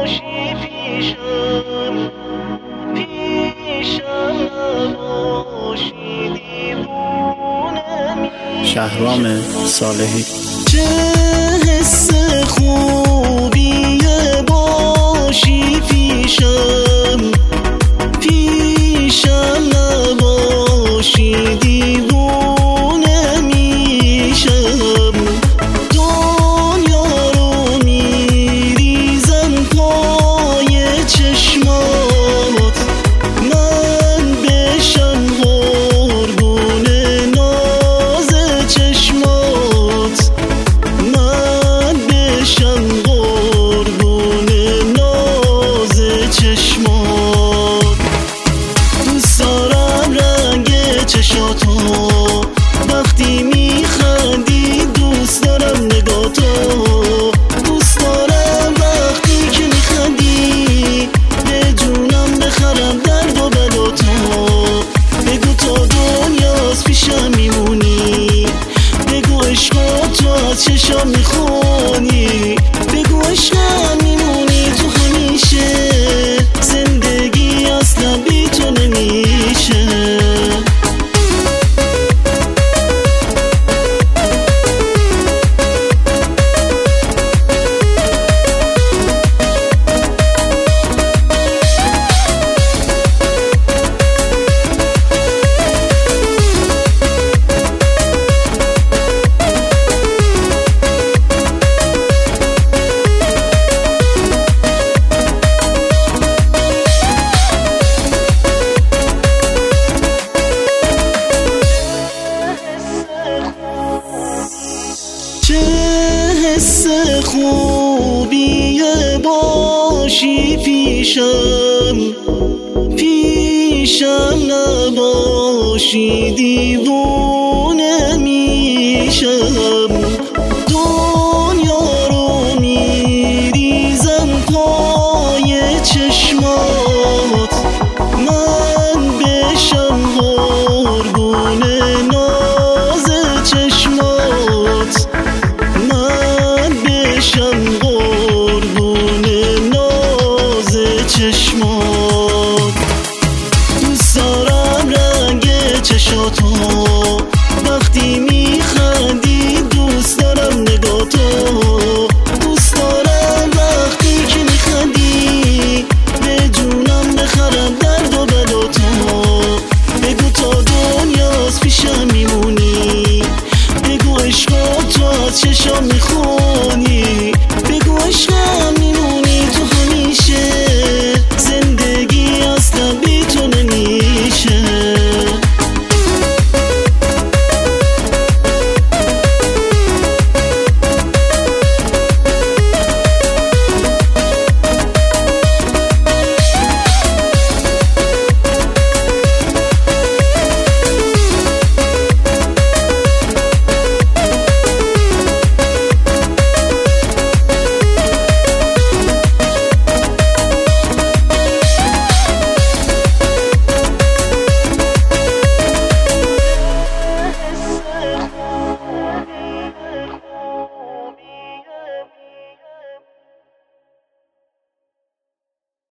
نباشی پیشم، پیشم نباشی دیوونه میشم. شهرام صالحی. چه حس خوبیه باشی پیشم، پیشم نباشی دیوونه میشم. دنیا رو میریزم پای چشمات، من بشم قربون ناز چشمات، من بشم قربون ناز چشمات. دوست دارم رنگ چشاتو وقتی میخندی، دوست دارم نگاتو، دوست دارم وقتی که میخندی به جونم بخرم درد و بلاتو. بگو تا دنیاست پیشم میمونی، بگو عشق تو از چشام میخونی، بگو عشقم میمونی تو همیشه، زندگی اصلا بی تو نمیشه. چه حس خوبیه باشی پیشم، پیشم نباشی دیوونه میشم. دنیا رو میریزم پای چشمات، من بشم قربون ناز چشمات، من بشم قربون ناز چشمات. دوست دارم رنگ چشاتو وقتی میخندی، دوست دارم نگاتو، دوست دارم وقتی که میخندی به جونم بخرم درد و بلاتو. بگو تا دنیاست پیشم میمونی، بگو عشق تو از چشام میخونی.